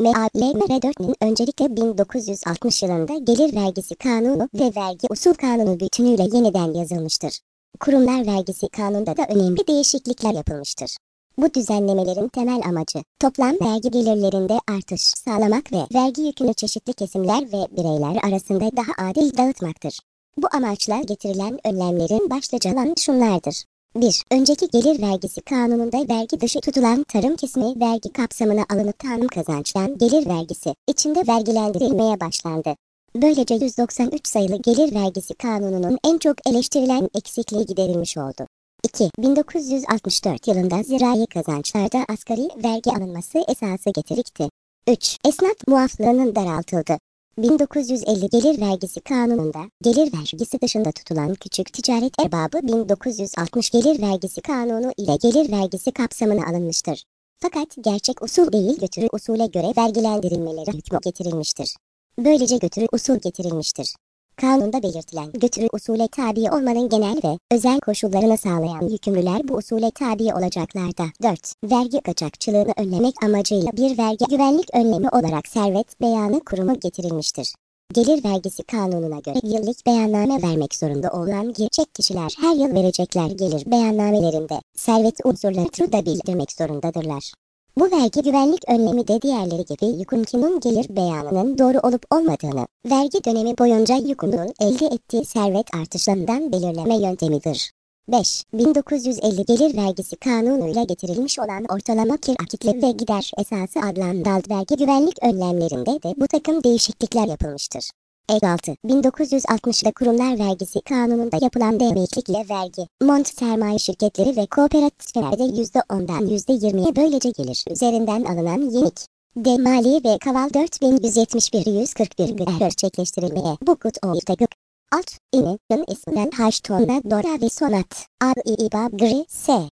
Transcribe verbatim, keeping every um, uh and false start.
M A L M R dört'ün öncelikle bin dokuz yüz altmış yılında Gelir Vergisi Kanunu ve Vergi Usul Kanunu bütünüyle yeniden yazılmıştır. Kurumlar Vergisi Kanunu'nda da önemli değişiklikler yapılmıştır. Bu düzenlemelerin temel amacı, toplam vergi gelirlerinde artış sağlamak ve vergi yükünü çeşitli kesimler ve bireyler arasında daha adil dağıtmaktır. Bu amaçla getirilen önlemlerin başlıca olan şunlardır. bir. Önceki Gelir Vergisi Kanunu'nda vergi dışı tutulan tarım kesimi vergi kapsamına alınıp tarım kazançtan gelir vergisi içinde vergilendirilmeye başlandı. Böylece yüz doksan üç sayılı Gelir Vergisi Kanunu'nun en çok eleştirilen eksikliği giderilmiş oldu. iki. bin dokuz yüz altmış dört yılında zirai kazançlarda asgari vergi alınması esası getirikti. üç. Esnaf muaflığının daraltıldı. bin dokuz yüz elli Gelir Vergisi Kanunu'nda, gelir vergisi dışında tutulan küçük ticaret erbabı bin dokuz yüz altmış Gelir Vergisi Kanunu ile gelir vergisi kapsamına alınmıştır. Fakat gerçek usul değil götürü usule göre vergilendirilmeleri hükmü getirilmiştir. Böylece götürü usul getirilmiştir. Kanunda belirtilen götürü usule tabi olmanın genel ve özel koşullarını sağlayan yükümlüler bu usule tabi olacaklar da. dört. Vergi kaçakçılığını önlemek amacıyla bir vergi güvenlik önlemi olarak servet beyanı kurumu getirilmiştir. Gelir Vergisi Kanunu'na göre yıllık beyanname vermek zorunda olan gerçek kişiler her yıl verecekler gelir beyannamelerinde servet unsurlarını da bildirmek zorundadırlar. Bu vergi güvenlik önlemi de diğerleri gibi yükümlünün gelir beyanının doğru olup olmadığını, vergi dönemi boyunca yükümlünün elde ettiği servet artışlarından belirleme yöntemidir. beş. bin dokuz yüz elli Gelir Vergisi Kanunu'yla getirilmiş olan ortalama kira kitle ve gider esası adlandırılan vergi güvenlik önlemlerinde de bu takım değişiklikler yapılmıştır. altı. bin dokuz yüz altmış'da Kurumlar Vergisi Kanunu'nda yapılan değişiklikle vergi, mont sermaye şirketleri ve kooperatiflerde yüzde on'dan yüzde yirmi'ye böylece gelir üzerinden alınan yenik, de mali ve kaval dört bin yüz yetmiş bir yüz kırk bir gerçekleştirilmeye bu kut o işte alt, ini, isminden haş tonla dora ve sonat, a, i, i, ba, gri, s.